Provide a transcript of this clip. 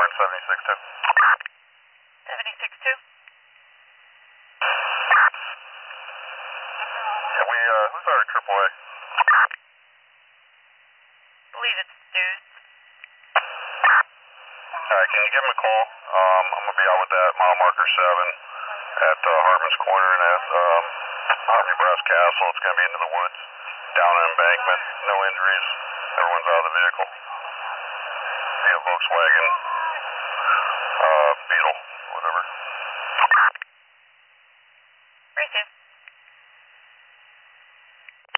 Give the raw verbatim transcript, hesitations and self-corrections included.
on seventy-six two. seventy-six two? Yeah, we, uh, who's our triple A? Believe it's Stews. Alright, can you give him a call? Um, I'm gonna be out with that mile marker seven at uh, Hartman's Corner and at um, Harmony Brass Castle. It's gonna be into the woods, down an embankment, no injuries. Everyone's out of the vehicle. Be a Volkswagen, uh, Beetle, whatever.